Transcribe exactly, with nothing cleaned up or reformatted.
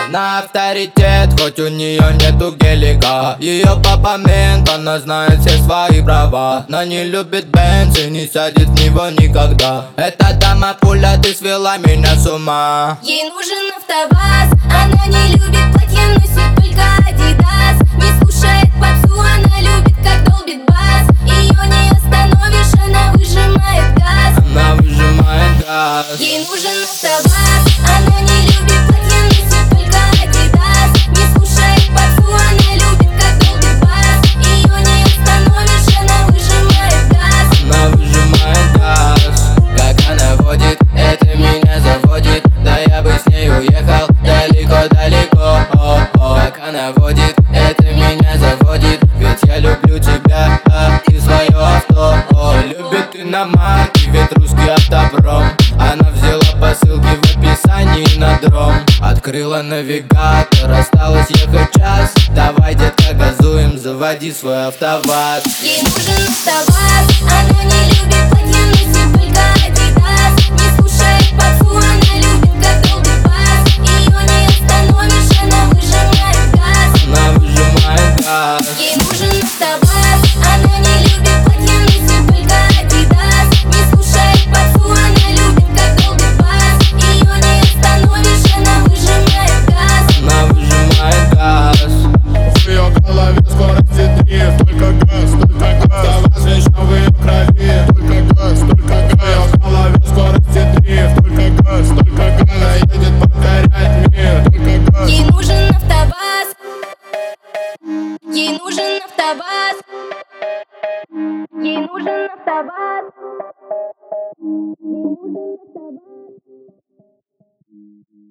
Она авторитет, хоть у нее нету гелика. Ее папа мент, она знает все свои права. Но не любит Бенц и не сядет в него никогда. Эта дама пуля, ты свела меня с ума. Ей нужен АвтоВАЗ, она не любит платье, носит только Адидас. Не слушает попсу, она любит, как долбит бас. Ее не остановишь, она выжимает газ. Она выжимает газ. Ей нужен АвтоВАЗ, она не любит платье, носит только Адидас. Не слушает попсу, она любит, как долбит бас. Ее не остановишь, она выжимает газ. Она выжимает газ. Как она водит, это меня заводит. Да я бы с ней уехал далеко-далеко. Как она водит, это меня заводит. Ведь я люблю тебя, а ты свое авто. О, любит иномарки, ведь русский автопром. Она взяла посылки в описании на дром. Открыла навигатор, осталось ехать час. Давай, детка, газуем, заводи свой АвтоВАЗ. Ей нужен АвтоВАЗ, она не любит платье, носит только Адидас. Не слушает попсу, она любит, как долбит бас. Ее не остановишь, она выжимает газ. Она выжимает газ. Ей нужен АвтоВАЗ, она не любит платье, носит только Адидас. Не слушает попсу, она любит, как долбит бас. Ее не остановишь, она выжимает газ. Она выжимает газ. В ее голове скорости дрифт. Только газ, только газ. АвтоВАЗ вечно в ее крови. Только газ, только газ. В ее голове скорости дрифт. Только газ, только газ. Она едет покорять мир. Только газ. Ей нужен АвтоВАЗ. Ей нужен АвтоВАЗ. Ей нужен АвтоВАЗ. Ей нужен АвтоВАЗ.